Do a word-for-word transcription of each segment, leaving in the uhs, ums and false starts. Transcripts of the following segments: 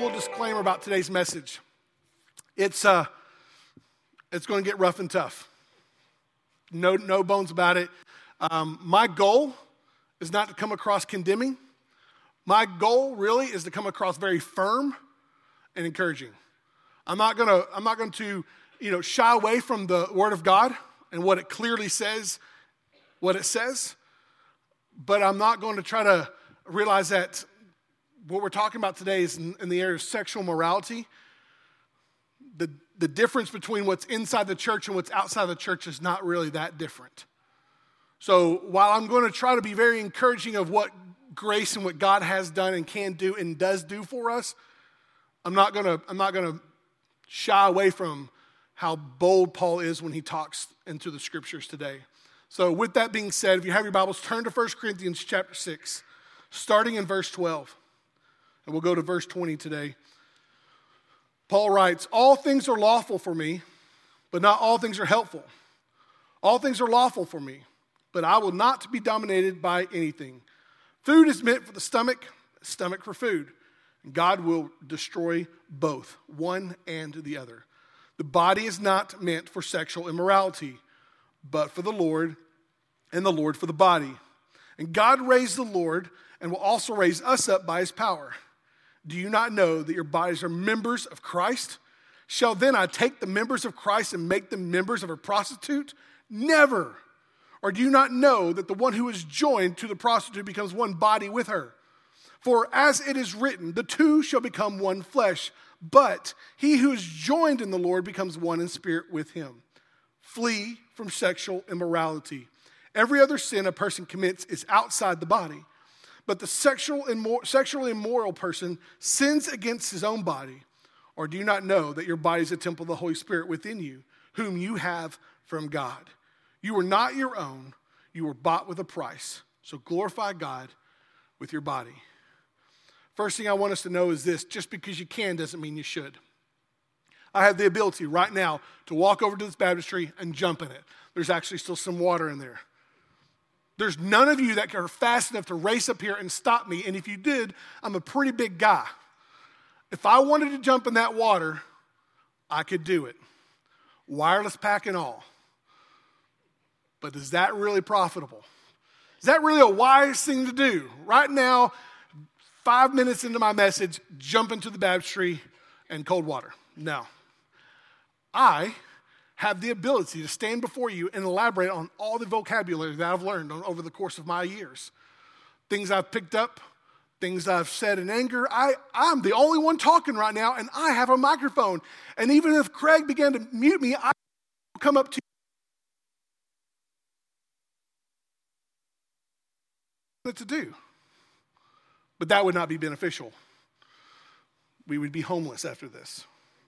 little disclaimer about today's message. It's uh, it's going to get rough and tough. No, no bones about it. Um, my goal is not to come across condemning. My goal really is to come across very firm and encouraging. I'm not gonna, I'm not going to, you know, shy away from the Word of God and what it clearly says, what it says. But I'm not going to try to realize that what we're talking about today is in, in the area of sexual morality. The, the difference between what's inside the church and what's outside the church is not really that different. So while I'm going to try to be very encouraging of what grace and what God has done and can do and does do for us, I'm not going to, I'm not going to shy away from how bold Paul is when he talks into the scriptures today. So with that being said, if you have your Bibles, turn to First Corinthians chapter six, starting in verse twelve. And we'll go to verse twenty today. Paul writes, all things are lawful for me, but not all things are helpful. All things are lawful for me, but I will not be dominated by anything. Food is meant for the stomach, stomach for food. God will destroy both, one and the other. The body is not meant for sexual immorality, but for the Lord, and the Lord for the body. And God raised the Lord and will also raise us up by his power. Do you not know that your bodies are members of Christ? Shall then I take the members of Christ and make them members of a prostitute? Never. Or do you not know that the one who is joined to the prostitute becomes one body with her? For as it is written, the two shall become one flesh. But he who is joined in the Lord becomes one in spirit with him. Flee from sexual immorality. Every other sin a person commits is outside the body. But the sexual immor- sexually immoral person sins against his own body. Or do you not know that your body is a temple of the Holy Spirit within you, whom you have from God? You are not your own. You were bought with a price. So glorify God with your body. First thing I want us to know is this: just because you can doesn't mean you should. I have the ability right now to walk over to this baptistry and jump in it. There's actually still some water in there. There's none of you that are fast enough to race up here and stop me. And if you did, I'm a pretty big guy. If I wanted to jump in that water, I could do it. Wireless pack and all. But is that really profitable? Is that really a wise thing to do? Right now, five minutes into my message, jump into the baptistry and cold water. No. I have the ability to stand before you and elaborate on all the vocabulary that I've learned on, over the course of my years. Things I've picked up, things I've said in anger. I, I'm the only one talking right now, and I have a microphone. And even if Craig began to mute me, I will come up to you to do. But that would not be beneficial. We would be homeless after this.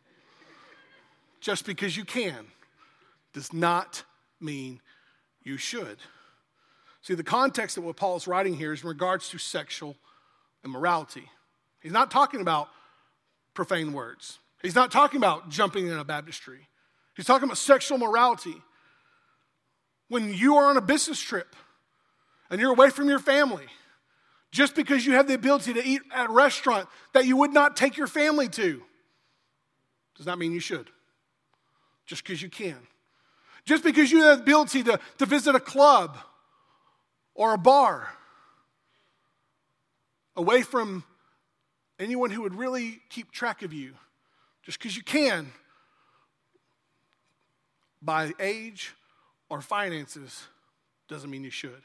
Just because you can does not mean you should. See, the context of what Paul is writing here is in regards to sexual immorality. He's not talking about profane words. He's not talking about jumping in a baptistry. He's talking about sexual morality. When you are on a business trip and you're away from your family, just because you have the ability to eat at a restaurant that you would not take your family to, does not mean you should. Just because you can. Just because you have the ability to, to visit a club or a bar away from anyone who would really keep track of you, just because you can, by age or finances, doesn't mean you should.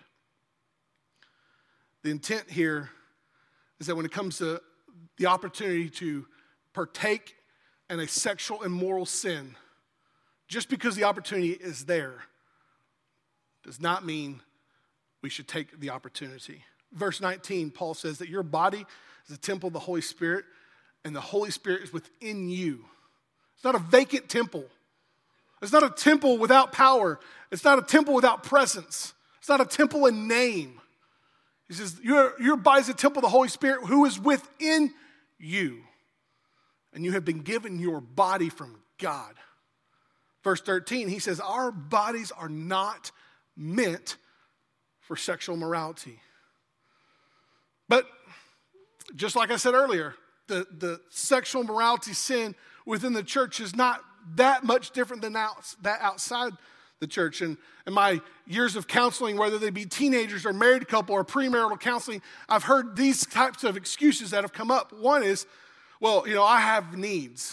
The intent here is that when it comes to the opportunity to partake in a sexual immoral sin, just because the opportunity is there does not mean we should take the opportunity. Verse nineteen, Paul says that your body is a temple of the Holy Spirit, and the Holy Spirit is within you. It's not a vacant temple. It's not a temple without power. It's not a temple without presence. It's not a temple in name. He says, your, your body is a temple of the Holy Spirit who is within you. And you have been given your body from God. Verse thirteen, he says, our bodies are not meant for sexual morality. But just like I said earlier, the, the sexual morality sin within the church is not that much different than out, that outside the church. And in my years of counseling, whether they be teenagers or married couple or premarital counseling, I've heard these types of excuses that have come up. One is, well, you know, I have needs.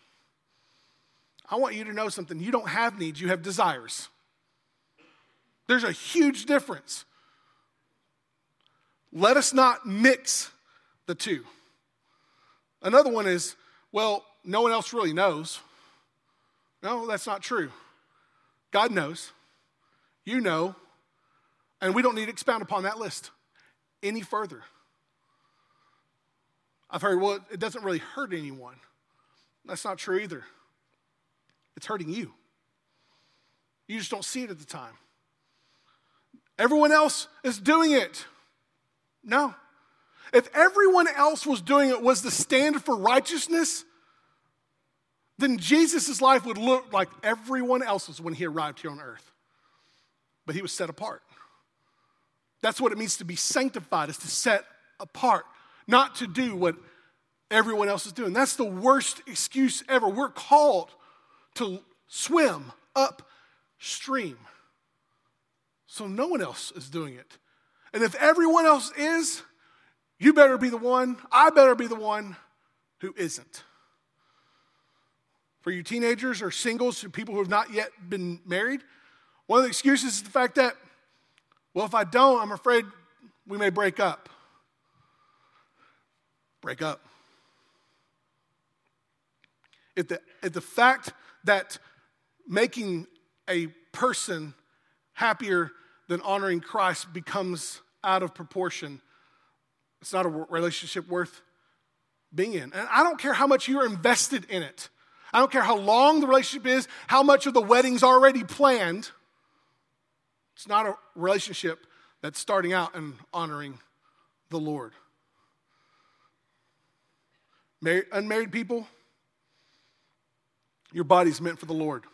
I want you to know something. You don't have needs, you have desires. There's a huge difference. Let us not mix the two. Another one is, well, no one else really knows. No, that's not true. God knows. You know. And we don't need to expound upon that list any further. I've heard, well, it doesn't really hurt anyone. That's not true either. It's hurting you. You just don't see it at the time. Everyone else is doing it. No. If everyone else was doing it was the standard for righteousness, then Jesus' life would look like everyone else's when he arrived here on earth. But he was set apart. That's what it means to be sanctified, is to set apart, not to do what everyone else is doing. That's the worst excuse ever. We're called to swim upstream, so no one else is doing it. And if everyone else is, you better be the one, I better be the one who isn't. For you teenagers or singles, or people who have not yet been married, one of the excuses is the fact that, well, if I don't, I'm afraid we may break up. Break up. If the, if the fact that making a person happier than honoring Christ becomes out of proportion, it's not a relationship worth being in. And I don't care how much you're invested in it. I don't care how long the relationship is, how much of the wedding's already planned. It's not a relationship that's starting out and honoring the Lord. Married, unmarried people, your body's meant for the Lord.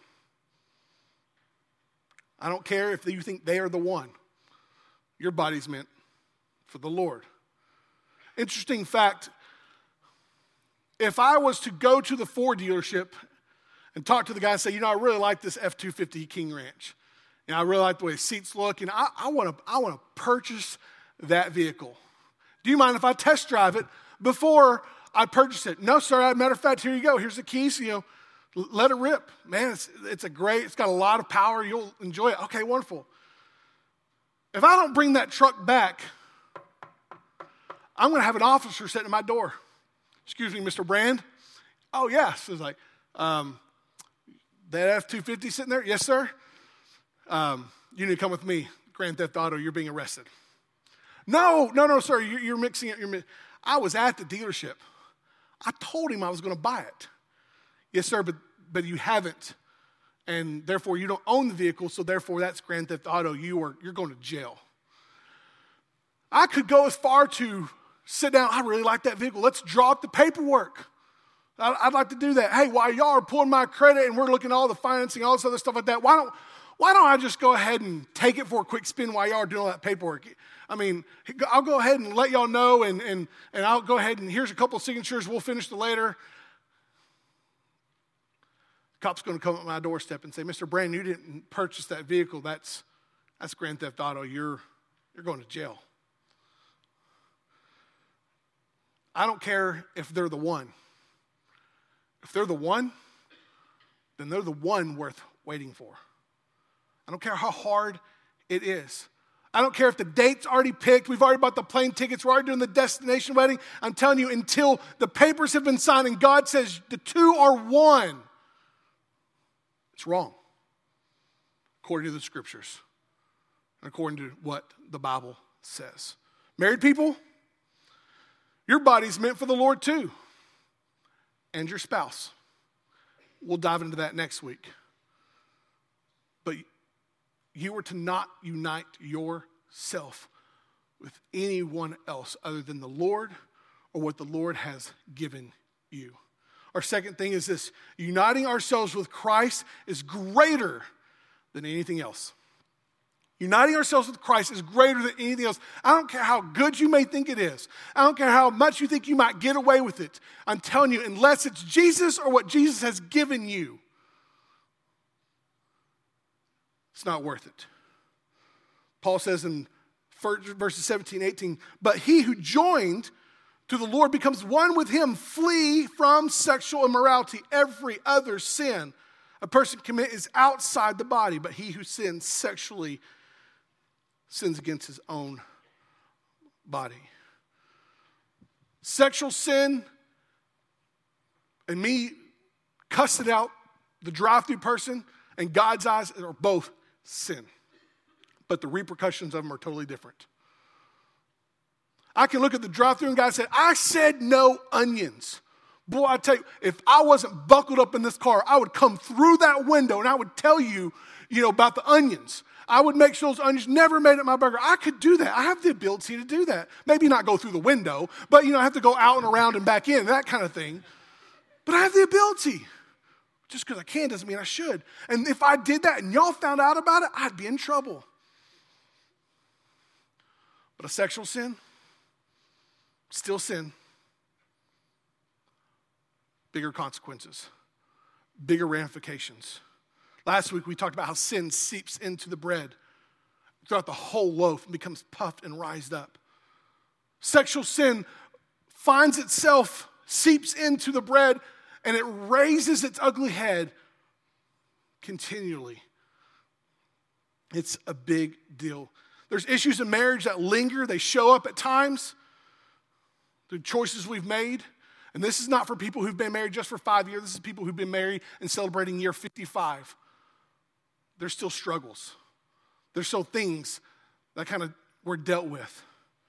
I don't care if you think they are the one. Your body's meant for the Lord. Interesting fact, if I was to go to the Ford dealership and talk to the guy and say, you know, I really like this F two fifty King Ranch. You know, I really like the way the seats look, and I, I want to I want to purchase that vehicle. Do you mind if I test drive it before I purchase it? No, sir. As a matter of fact, here you go. Here's the keys. You know, let it rip. Man, it's, it's a great, it's got a lot of power. You'll enjoy it. Okay, wonderful. If I don't bring that truck back, I'm going to have an officer sitting at my door. Excuse me, Mister Brand. Oh, yes. It's like, um, that F two fifty sitting there? Yes, sir. Um, you need to come with me. Grand Theft Auto, you're being arrested. No, no, no, sir. You're, you're mixing it. You're mi- I was at the dealership. I told him I was going to buy it. Yes, sir, but, but you haven't. And therefore, you don't own the vehicle, so therefore, that's Grand Theft Auto. You are, you're going to jail. I could go as far to sit down. I really like that vehicle. Let's draw up the paperwork. I, I'd like to do that. Hey, while y'all are pulling my credit and we're looking at all the financing, all this other stuff like that, why don't, why don't I just go ahead and take it for a quick spin while y'all are doing all that paperwork? I mean, I'll go ahead and let y'all know, and, and, and I'll go ahead and here's a couple of signatures. We'll finish the later. Cop's going to come up my doorstep and say, Mister Brand, you didn't purchase that vehicle. That's, that's Grand Theft Auto. You're, you're going to jail. I don't care if they're the one. If they're the one, then they're the one worth waiting for. I don't care how hard it is. I don't care if the date's already picked. We've already bought the plane tickets. We're already doing the destination wedding. I'm telling you, until the papers have been signed and God says the two are one, it's wrong, according to the scriptures and according to what the Bible says. Married people, your body's meant for the Lord too, and your spouse. We'll dive into that next week. But you are to not unite yourself with anyone else other than the Lord or what the Lord has given you. Our second thing is this: uniting ourselves with Christ is greater than anything else. Uniting ourselves with Christ is greater than anything else. I don't care how good you may think it is. I don't care how much you think you might get away with it. I'm telling you, unless it's Jesus or what Jesus has given you, it's not worth it. Paul says in verses seventeen, eighteen, but he who joined to the Lord becomes one with him. Flee from sexual immorality. Every other sin a person commits is outside the body, but he who sins sexually sins against his own body. Sexual sin and me cussing out the drive-through person in God's eyes are both sin. But the repercussions of them are totally different. I can look at the drive-through and God said, I said no onions. Boy, I tell you, if I wasn't buckled up in this car, I would come through that window and I would tell you, you know, about the onions. I would make sure those onions never made it my burger. I could do that. I have the ability to do that. Maybe not go through the window, but, you know, I have to go out and around and back in, that kind of thing. But I have the ability. Just because I can doesn't mean I should. And if I did that and y'all found out about it, I'd be in trouble. But a sexual sin, still sin. Bigger consequences, bigger ramifications. Last week we talked about how sin seeps into the bread throughout the whole loaf and becomes puffed and rised up. Sexual sin finds itself, seeps into the bread, and it raises its ugly head continually. It's a big deal. There's issues in marriage that linger. They show up at times through choices we've made. And this is not for people who've been married just for five years. This is people who've been married and celebrating year fifty-five. There's still struggles. There's still things that kind of were dealt with.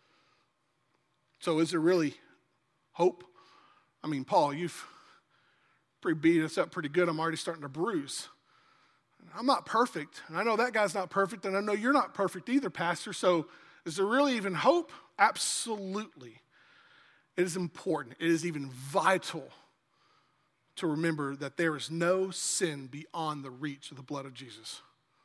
So is there really hope? I mean, Paul, you've pretty beat us up pretty good. I'm already starting to bruise. I'm not perfect. And I know that guy's not perfect. And I know you're not perfect either, Pastor. So is there really even hope? Absolutely. It is important, it is even vital to remember that there is no sin beyond the reach of the blood of Jesus.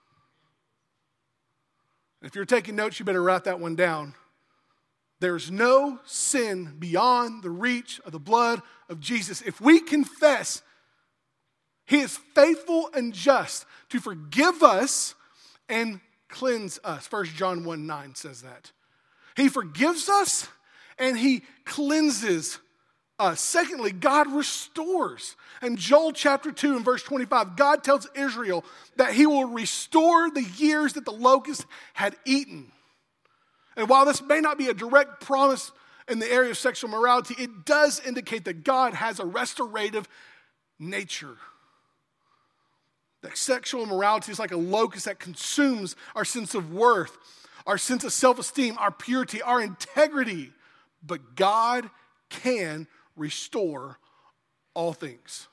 And if you're taking notes, you better write that one down. There's no sin beyond the reach of the blood of Jesus. If we confess, he is faithful and just to forgive us and cleanse us. First John one nine says that. He forgives us and he cleanses us. Secondly, God restores. In Joel chapter two and verse twenty-five, God tells Israel that he will restore the years that the locust had eaten. And while this may not be a direct promise in the area of sexual morality, it does indicate that God has a restorative nature. That sexual immorality is like a locust that consumes our sense of worth, our sense of self-esteem, our purity, our integrity. But God can restore all things.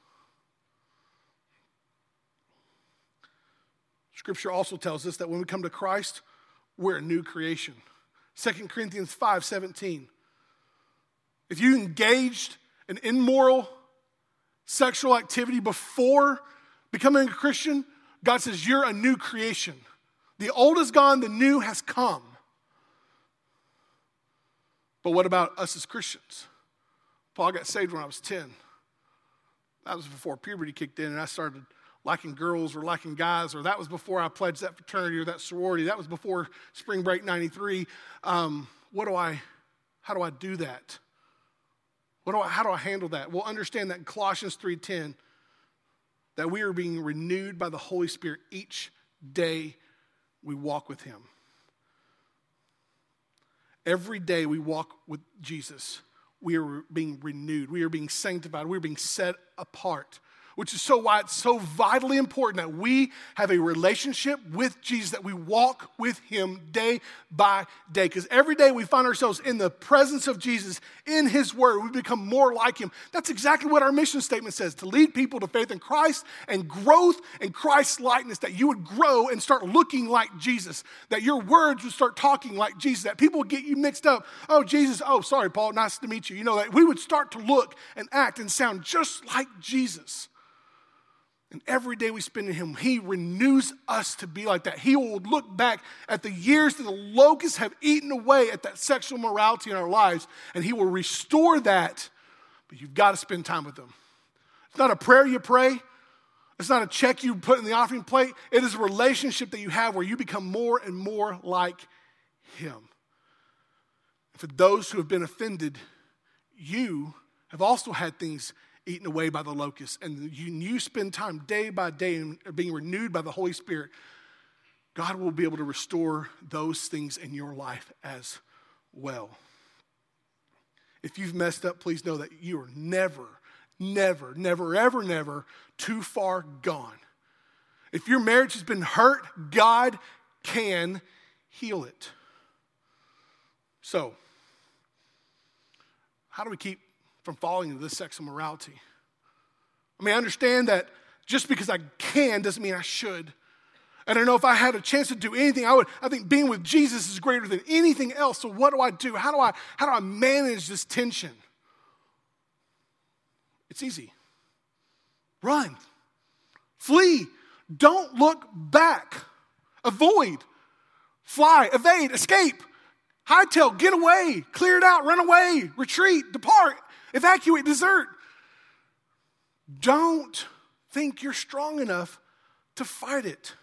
Scripture also tells us that when we come to Christ, we're a new creation. Second Corinthians five seventeen. If you engaged in immoral sexual activity before becoming a Christian, God says you're a new creation. The old is gone, the new has come. But what about us as Christians? Paul got saved when I was ten. That was before puberty kicked in and I started liking girls or liking guys, or that was before I pledged that fraternity or that sorority. That was before spring break ninety-three. Um, what do I, how do I do that? What do I, how do I handle that? Well, understand that in Colossians three ten, that we are being renewed by the Holy Spirit each day we walk with him. Every day we walk with Jesus, we are being renewed. We are being sanctified. We are being set apart. Which is so why it's so vitally important that we have a relationship with Jesus, that we walk with him day by day. Because every day we find ourselves in the presence of Jesus, in his word, we become more like him. That's exactly what our mission statement says, to lead people to faith in Christ and growth in Christ's likeness, that you would grow and start looking like Jesus, that your words would start talking like Jesus, that people would get you mixed up. Oh, Jesus, oh, sorry, Paul, nice to meet you. You know, that we would start to look and act and sound just like Jesus. And every day we spend in him, he renews us to be like that. He will look back at the years that the locusts have eaten away at that sexual morality in our lives, and he will restore that. But you've got to spend time with him. It's not a prayer you pray. It's not a check you put in the offering plate. It is a relationship that you have where you become more and more like him. For those who have been offended, you have also had things eaten away by the locusts, and you, you spend time day by day in being renewed by the Holy Spirit, God will be able to restore those things in your life as well. If you've messed up, please know that you are never, never, never, ever, never too far gone. If your marriage has been hurt, God can heal it. So, how do we keep from falling into this sexual morality? I mean, I understand that just because I can doesn't mean I should. And I know if I had a chance to do anything, I would. I think being with Jesus is greater than anything else. So what do I do? How do I, how do I manage this tension? It's easy. Run. Flee. Don't look back. Avoid. Fly. Evade. Escape. Hightail. Get away. Clear it out. Run away. Retreat. Depart. Evacuate. Desert. Don't think you're strong enough to fight it.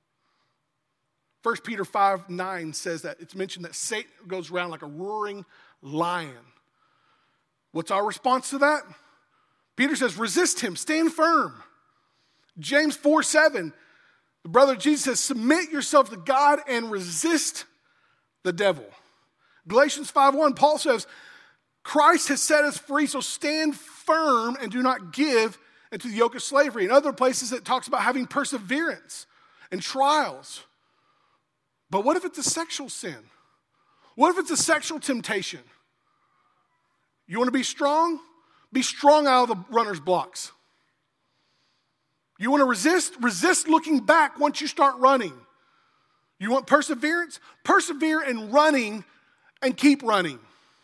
First Peter five nine says that it's mentioned that Satan goes around like a roaring lion. What's our response to that? Peter says, resist him, stand firm. James four seven, the brother of Jesus says, submit yourself to God and resist the devil. Galatians five one, Paul says, Christ has set us free, so stand firm and do not give into the yoke of slavery. In other places, it talks about having perseverance and trials. But what if it's a sexual sin? What if it's a sexual temptation? You want to be strong? Be strong out of the runner's blocks. You want to resist? Resist looking back once you start running. You want perseverance? Persevere in running and keep running.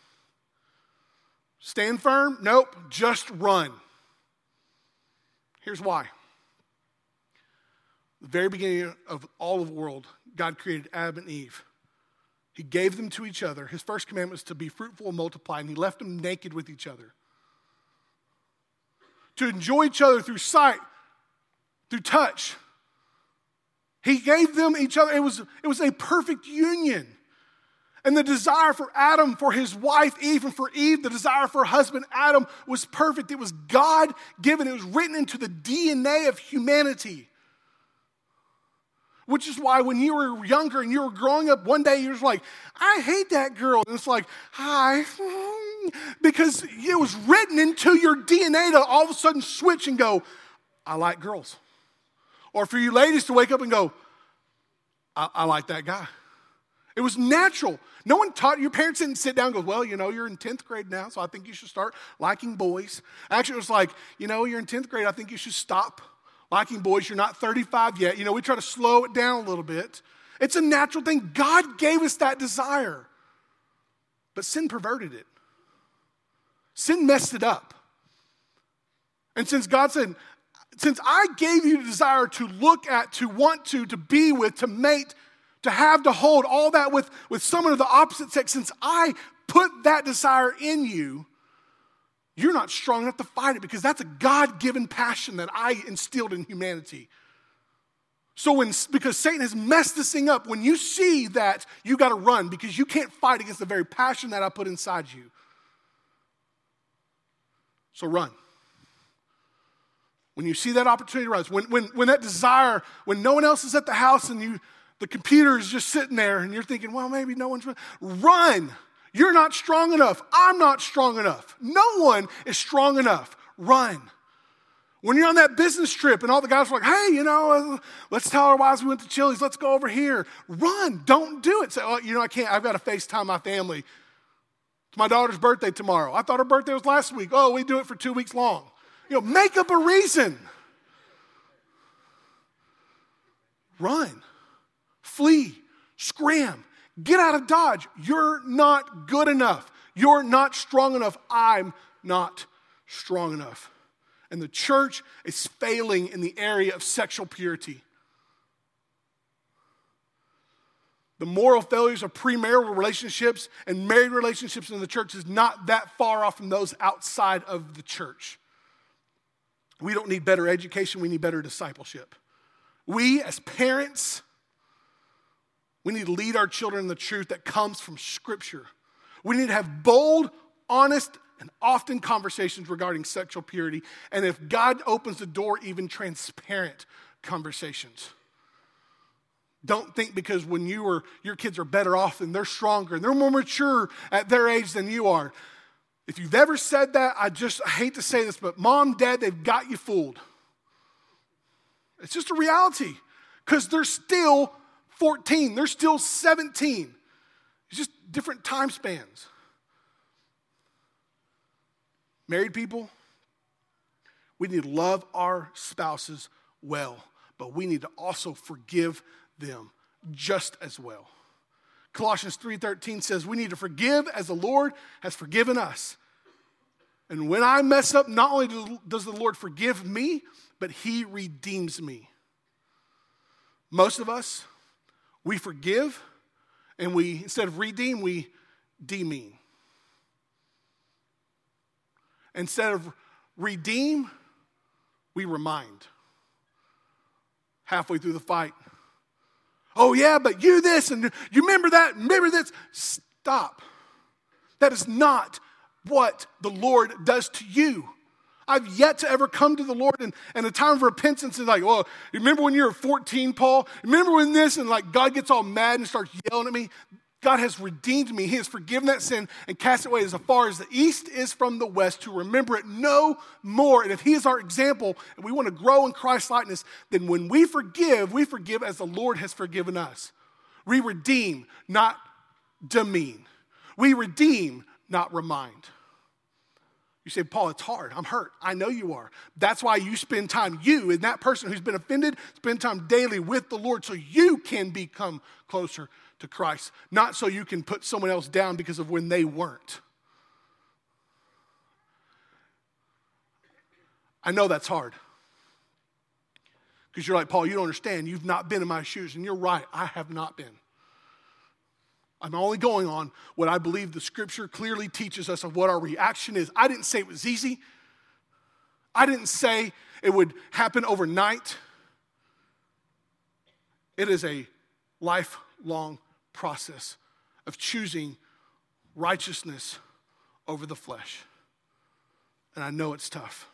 Stand firm? Nope, just run. Here's why. The very beginning of all of the world, God created Adam and Eve. He gave them to each other. His first commandment was to be fruitful and multiply, and he left them naked with each other. To enjoy each other through sight, through touch. He gave them each other. It was, it was a perfect union. And the desire for Adam, for his wife Eve, and for Eve, the desire for her husband Adam was perfect. It was God-given. It was written into the D N A of humanity. Which is why when you were younger and you were growing up, one day you're just like, I hate that girl. And it's like, hi. Because it was written into your D N A to all of a sudden switch and go, I like girls. Or for you ladies to wake up and go, I, I like that guy. It was natural. No one taught, your parents didn't sit down and go, well, you know, you're in tenth grade now, so I think you should start liking boys. Actually, it was like, you know, you're in tenth grade, I think you should stop liking boys. You're not thirty-five yet. You know, we try to slow it down a little bit. It's a natural thing. God gave us that desire. But sin perverted it. Sin messed it up. And since God said, since I gave you the desire to look at, to want to, to be with, to mate, to have, to hold, all that with, with someone of the opposite sex, since I put that desire in you, you're not strong enough to fight it because that's a God-given passion that I instilled in humanity. So when, because Satan has messed this thing up, when you see that, you got to run because you can't fight against the very passion that I put inside you. So run. When you see that opportunity rise, when, when, when that desire, when no one else is at the house and you, the computer is just sitting there and you're thinking, well, maybe no one's, run. You're not strong enough. I'm not strong enough. No one is strong enough. Run. When you're on that business trip and all the guys are like, hey, you know, uh, let's tell our wives we went to Chili's. Let's go over here. Run. Don't do it. Say, oh, you know, I can't. I've got to FaceTime my family. It's my daughter's birthday tomorrow. I thought her birthday was last week. Oh, we do it for two weeks long. You know, make up a reason. Run. Flee. Scram. Get out of Dodge. You're not good enough. You're not strong enough. I'm not strong enough. And the church is failing in the area of sexual purity. The moral failures of premarital relationships and married relationships in the church is not that far off from those outside of the church. We don't need better education, we need better discipleship. We as parents, we need to lead our children in the truth that comes from Scripture. We need to have bold, honest, and often conversations regarding sexual purity. And if God opens the door, even transparent conversations. Don't think because when you or your kids are better off and they're stronger and they're more mature at their age than you are. If you've ever said that, I just I hate to say this, but mom, dad, they've got you fooled. It's just a reality because they're still fourteen. They're still seventeen. It's just different time spans. Married people, we need to love our spouses well, but we need to also forgive them just as well. Colossians three thirteen says we need to forgive as the Lord has forgiven us. And when I mess up, not only does the Lord forgive me, but he redeems me. Most of us, we forgive, and we, instead of redeem, we demean. Instead of redeem, we remind. Halfway through the fight, oh yeah, but you this, and you remember that, remember this. Stop. That is not what the Lord does to you. I've yet to ever come to the Lord in, in a time of repentance and like, well, you remember when you were fourteen, Paul? Remember when this? And like God gets all mad and starts yelling at me. God has redeemed me. He has forgiven that sin and cast it away as far as the east is from the west to remember it no more. And if he is our example and we want to grow in Christ's likeness, then when we forgive, we forgive as the Lord has forgiven us. We redeem, not demean. We redeem, not remind. You say, Paul, it's hard. I'm hurt. I know you are. That's why you spend time, you and that person who's been offended, spend time daily with the Lord so you can become closer to Christ. Not so you can put someone else down because of when they weren't. I know that's hard. Because you're like, Paul, you don't understand. You've not been in my shoes. And you're right. I have not been. I'm only going on what I believe the Scripture clearly teaches us of what our reaction is. I didn't say it was easy. I didn't say it would happen overnight. It is a lifelong process of choosing righteousness over the flesh. And I know it's tough.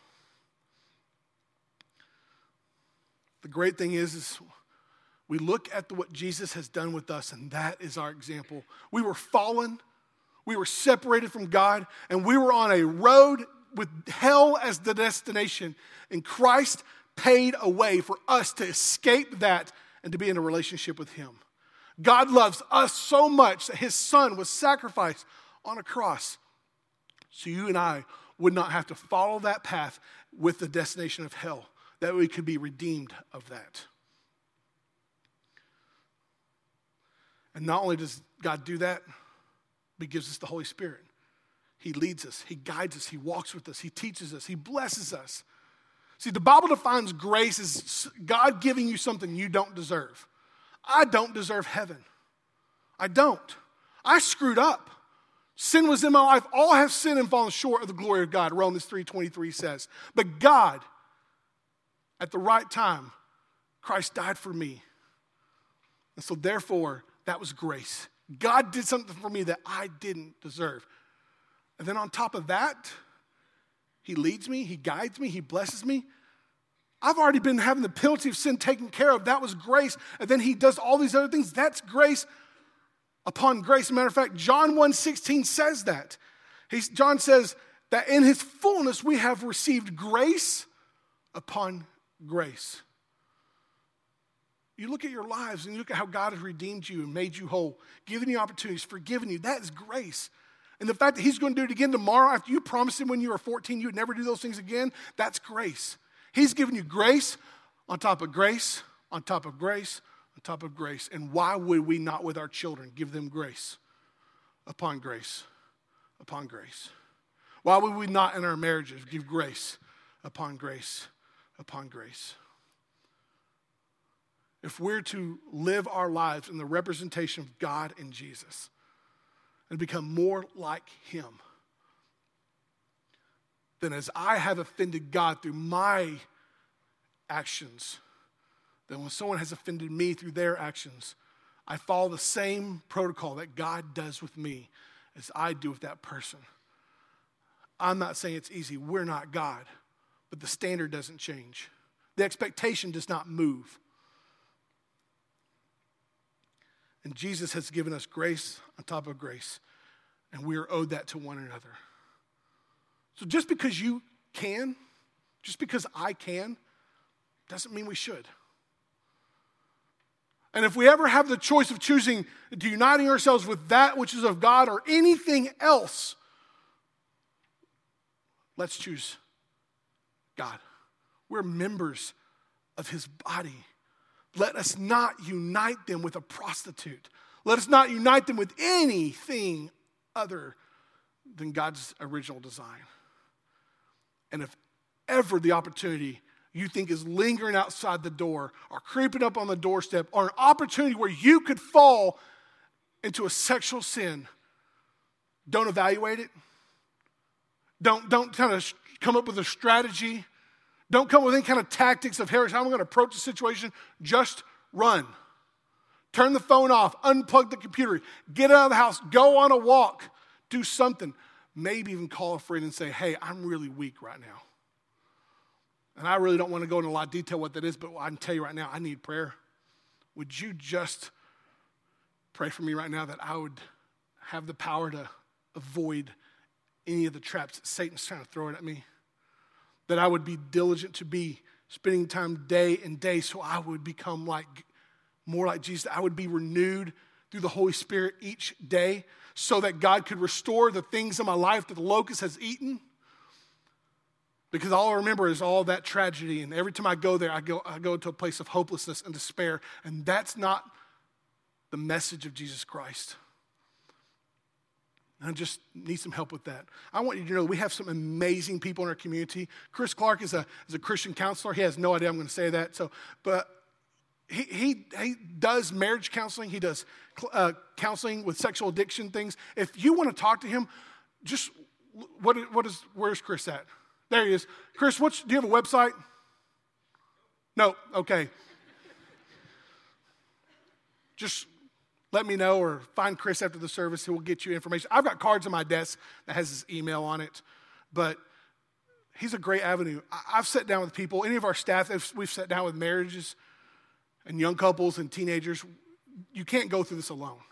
The great thing is, is we look at the, what Jesus has done with us, and that is our example. We were fallen, we were separated from God, and we were on a road with hell as the destination. And Christ paid a way for us to escape that and to be in a relationship with him. God loves us so much that his son was sacrificed on a cross so you and I would not have to follow that path with the destination of hell, that we could be redeemed of that. And not only does God do that, but he gives us the Holy Spirit. He leads us, he guides us, he walks with us, he teaches us, he blesses us. See, the Bible defines grace as God giving you something you don't deserve. I don't deserve heaven. I don't. I screwed up. Sin was in my life. All have sinned and fallen short of the glory of God, Romans three twenty-three says. But God, at the right time, Christ died for me. And so therefore, that was grace. God did something for me that I didn't deserve. And then on top of that, he leads me, he guides me, he blesses me. I've already been having the penalty of sin taken care of. That was grace. And then he does all these other things. That's grace upon grace. As a matter of fact, John one sixteen says that. He's, John says that in his fullness we have received grace upon grace. You look at your lives and you look at how God has redeemed you and made you whole, given you opportunities, forgiven you. That is grace. And the fact that he's going to do it again tomorrow after you promised him when you were fourteen you would never do those things again, that's grace. He's given you grace on top of grace, on top of grace, on top of grace. And why would we not with our children give them grace upon grace upon grace? Why would we not in our marriages give grace upon grace upon grace. If we're to live our lives in the representation of God and Jesus and become more like him, then as I have offended God through my actions, then when someone has offended me through their actions, I follow the same protocol that God does with me as I do with that person. I'm not saying it's easy. We're not God. But the standard doesn't change. The expectation does not move. And Jesus has given us grace on top of grace, and we are owed that to one another. So just because you can, just because I can, doesn't mean we should. And if we ever have the choice of choosing to uniting ourselves with that which is of God or anything else, let's choose God. We're members of his body. Let us not unite them with a prostitute. Let us not unite them with anything other than God's original design. And if ever the opportunity you think is lingering outside the door or creeping up on the doorstep or an opportunity where you could fall into a sexual sin, don't evaluate it. Don't, don't kind of come up with a strategy. Don't come with any kind of tactics of, how I'm going to approach the situation. Just run. Turn the phone off. Unplug the computer. Get out of the house. Go on a walk. Do something. Maybe even call a friend and say, hey, I'm really weak right now. And I really don't want to go into a lot of detail what that is, but I can tell you right now, I need prayer. Would you just pray for me right now that I would have the power to avoid any of the traps that Satan's trying to throw it at me? That I would be diligent to be spending time day and day so I would become like more like Jesus. I would be renewed through the Holy Spirit each day so that God could restore the things in my life that the locust has eaten. Because all I remember is all that tragedy, and every time I go there, I go, I go to a place of hopelessness and despair, and that's not the message of Jesus Christ. And I just need some help with that. I want you to know we have some amazing people in our community. Chris Clark is a, is a Christian counselor. He has no idea I'm going to say that. So, but he, he, he does marriage counseling. He does uh, counseling with sexual addiction things. If you want to talk to him, just, what, what is, where's Chris at? There he is. Chris, what's, do you have a website? No, okay. Just let me know or find Chris after the service. He will get you information. I've got cards on my desk that has his email on it, but he's a great avenue. I've sat down with people, any of our staff, we've sat down with marriages and young couples and teenagers. You can't go through this alone.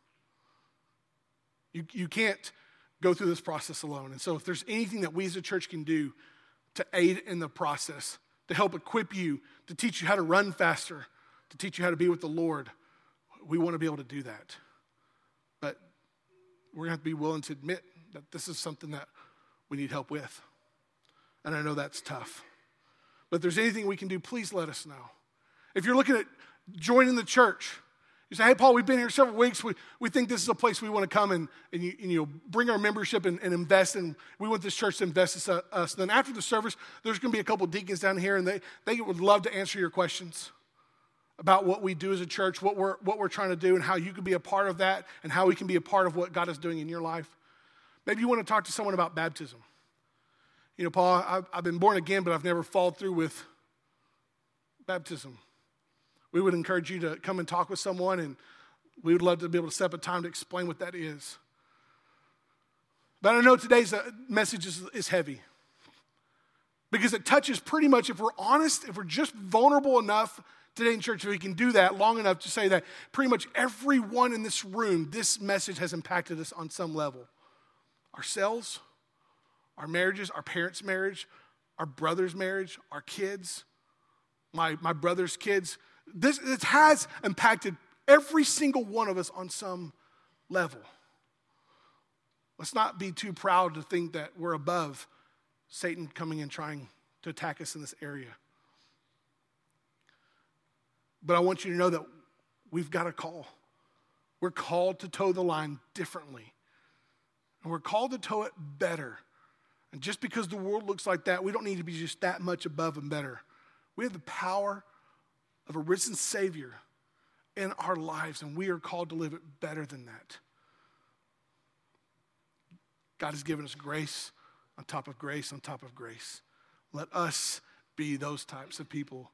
You, you can't go through this process alone. And so if there's anything that we as a church can do to aid in the process, to help equip you, to teach you how to run faster, to teach you how to be with the Lord, we want to be able to do that. But we're going to have to be willing to admit that this is something that we need help with. And I know that's tough. But if there's anything we can do, please let us know. If you're looking at joining the church, you say, hey, Paul, we've been here several weeks. We, we think this is a place we want to come and, and, you, and you know, bring our membership and, and invest in. We want this church to invest in us. Then after the service, there's going to be a couple deacons down here, and they, they would love to answer your questions about what we do as a church, what we're, what we're trying to do, and how you can be a part of that, and how we can be a part of what God is doing in your life. Maybe you want to talk to someone about baptism. You know, Paul, I've, I've been born again, but I've never followed through with baptism. We would encourage you to come and talk with someone, and we would love to be able to set up a time to explain what that is. But I know today's message is, is heavy because it touches pretty much, if we're honest, if we're just vulnerable enough today in church, if we can do that long enough to say that pretty much everyone in this room, this message has impacted us on some level. Ourselves, our marriages, our parents' marriage, our brother's marriage, our kids, my, my brother's kids. This it has impacted every single one of us on some level. Let's not be too proud to think that we're above Satan coming and trying to attack us in this area. But I want you to know that we've got a call. We're called to toe the line differently. And we're called to toe it better. And just because the world looks like that, we don't need to be just that much above and better. We have the power of a risen Savior in our lives, and we are called to live it better than that. God has given us grace on top of grace on top of grace. Let us be those types of people